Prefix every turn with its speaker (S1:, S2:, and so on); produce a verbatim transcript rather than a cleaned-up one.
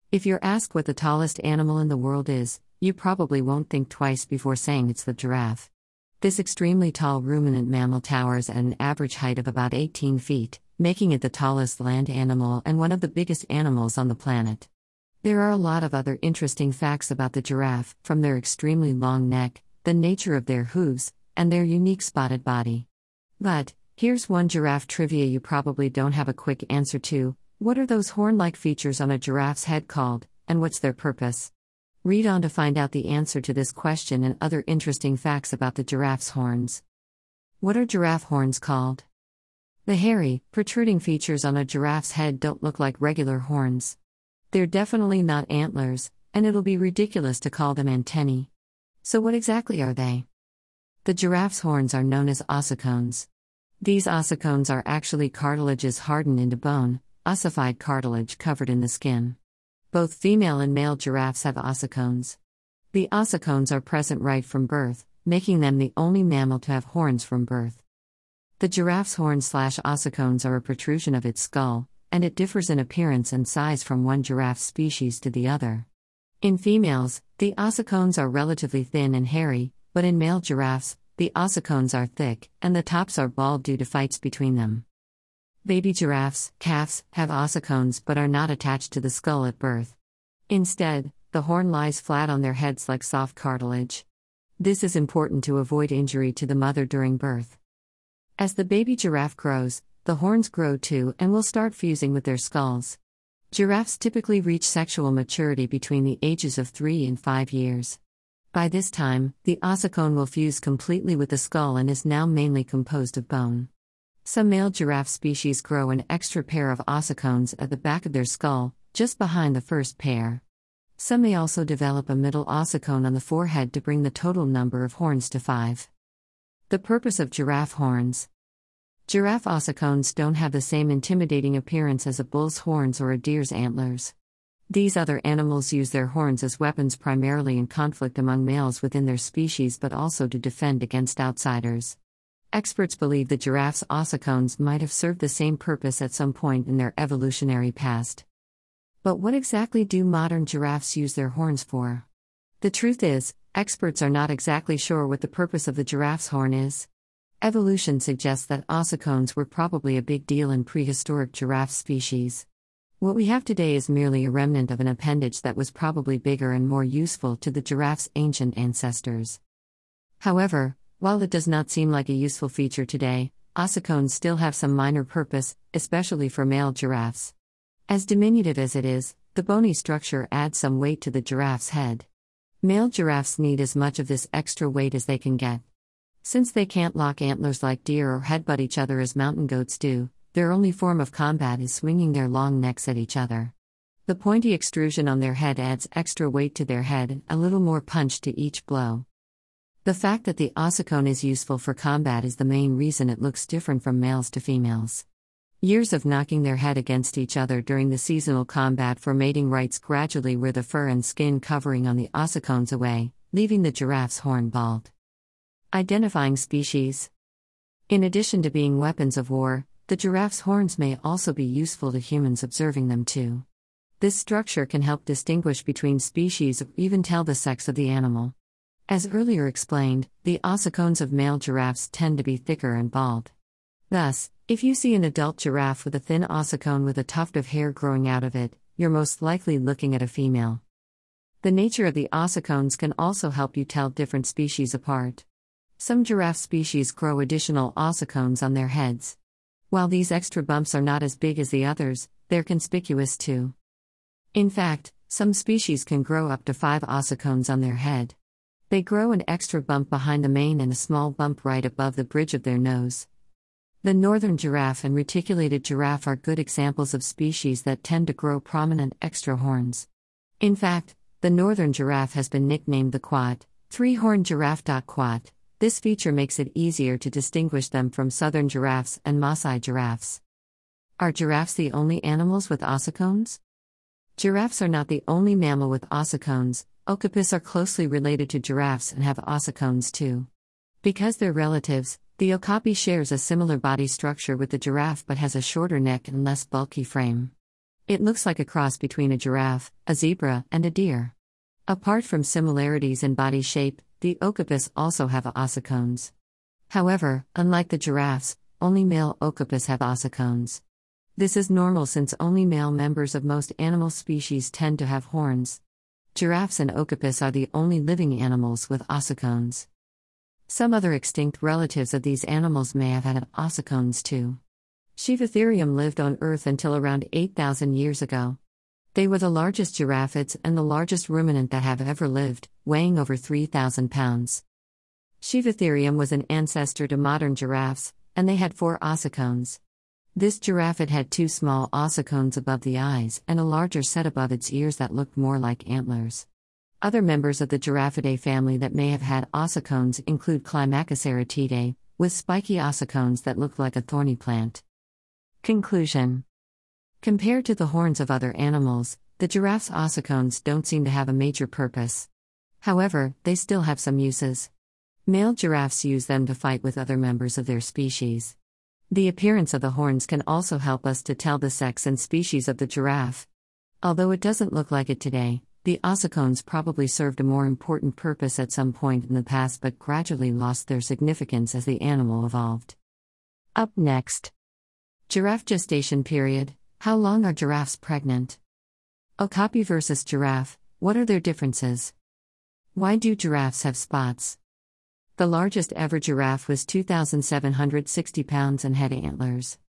S1: If you're asked what the tallest animal in the world is, you probably won't think twice before saying it's the giraffe. This extremely tall ruminant mammal towers at an average height of about eighteen feet, making it the tallest land animal and one of the biggest animals on the planet. There are a lot of other interesting facts about the giraffe, from their extremely long neck, the nature of their hooves, and their unique spotted body. But, here's one giraffe trivia you probably don't have a quick answer to: what are those horn-like features on a giraffe's head called, and what's their purpose? Read on to find out the answer to this question and other interesting facts about the giraffe's horns. What are giraffe horns called? The hairy, protruding features on a giraffe's head don't look like regular horns. They're definitely not antlers, and it'll be ridiculous to call them antennae. So what exactly are they? The giraffe's horns are known as ossicones. These ossicones are actually cartilages hardened into bone, ossified cartilage covered in the skin. Both female and male giraffes have ossicones. The ossicones are present right from birth, making them the only mammal to have horns from birth. The giraffe's horns/ossicones are a protrusion of its skull, and it differs in appearance and size from one giraffe species to the other. In females, the ossicones are relatively thin and hairy, but in male giraffes, the ossicones are thick, and the tops are bald due to fights between them. Baby giraffes, calves, have ossicones but are not attached to the skull at birth. Instead, the horn lies flat on their heads like soft cartilage. This is important to avoid injury to the mother during birth. As the baby giraffe grows, the horns grow too and will start fusing with their skulls. Giraffes typically reach sexual maturity between the ages of three and five years. By this time, the ossicone will fuse completely with the skull and is now mainly composed of bone. Some male giraffe species grow an extra pair of ossicones at the back of their skull, just behind the first pair. Some may also develop a middle ossicone on the forehead to bring the total number of horns to five. The purpose of giraffe horns. Giraffe ossicones don't have the same intimidating appearance as a bull's horns or a deer's antlers. These other animals use their horns as weapons primarily in conflict among males within their species but also to defend against outsiders. Experts believe the giraffe's ossicones might have served the same purpose at some point in their evolutionary past. But what exactly do modern giraffes use their horns for? The truth is, experts are not exactly sure what the purpose of the giraffe's horn is. Evolution suggests that ossicones were probably a big deal in prehistoric giraffe species. What we have today is merely a remnant of an appendage that was probably bigger and more useful to the giraffe's ancient ancestors. However, while it does not seem like a useful feature today, ossicones still have some minor purpose, especially for male giraffes. As diminutive as it is, the bony structure adds some weight to the giraffe's head. Male giraffes need as much of this extra weight as they can get. Since they can't lock antlers like deer or headbutt each other as mountain goats do, their only form of combat is swinging their long necks at each other. The pointy extrusion on their head adds extra weight to their head and a little more punch to each blow. The fact that the ossicone is useful for combat is the main reason it looks different from males to females. Years of knocking their head against each other during the seasonal combat for mating rights gradually wear the fur and skin covering on the ossicones away, leaving the giraffe's horn bald. Identifying species. In addition to being weapons of war, the giraffe's horns may also be useful to humans observing them too. This structure can help distinguish between species or even tell the sex of the animal. As earlier explained, the ossicones of male giraffes tend to be thicker and bald. Thus, if you see an adult giraffe with a thin ossicone with a tuft of hair growing out of it, you're most likely looking at a female. The nature of the ossicones can also help you tell different species apart. Some giraffe species grow additional ossicones on their heads. While these extra bumps are not as big as the others, they're conspicuous too. In fact, some species can grow up to five ossicones on their head. They grow an extra bump behind the mane and a small bump right above the bridge of their nose. The northern giraffe and reticulated giraffe are good examples of species that tend to grow prominent extra horns. In fact, the northern giraffe has been nicknamed the quat, three-horned giraffe. Quat. This feature makes it easier to distinguish them from southern giraffes and Maasai giraffes. Are giraffes the only animals with ossicones? Giraffes are not the only mammal with ossicones. Okapis are closely related to giraffes and have ossicones too. Because they're relatives, the okapi shares a similar body structure with the giraffe but has a shorter neck and less bulky frame. It looks like a cross between a giraffe, a zebra, and a deer. Apart from similarities in body shape, the okapis also have ossicones. However, unlike the giraffes, only male okapis have ossicones. This is normal since only male members of most animal species tend to have horns. Giraffes and okapis are the only living animals with ossicones. Some other extinct relatives of these animals may have had ossicones too. Shivatherium lived on Earth until around eight thousand years ago. They were the largest giraffids and the largest ruminant that have ever lived, weighing over three thousand pounds. Shivatherium was an ancestor to modern giraffes, and they had four ossicones. This giraffid had two small ossicones above the eyes and a larger set above its ears that looked more like antlers. Other members of the Giraffidae family that may have had ossicones include Climacoceratidae, with spiky ossicones that look like a thorny plant. Conclusion. Compared to the horns of other animals, the giraffe's ossicones don't seem to have a major purpose. However, they still have some uses. Male giraffes use them to fight with other members of their species. The appearance of the horns can also help us to tell the sex and species of the giraffe. Although it doesn't look like it today, the ossicones probably served a more important purpose at some point in the past but gradually lost their significance as the animal evolved. Up next. Giraffe gestation period. How long are giraffes pregnant? Okapi versus giraffe, what are their differences? Why do giraffes have spots? The largest ever giraffe was two thousand seven hundred sixty pounds and had antlers.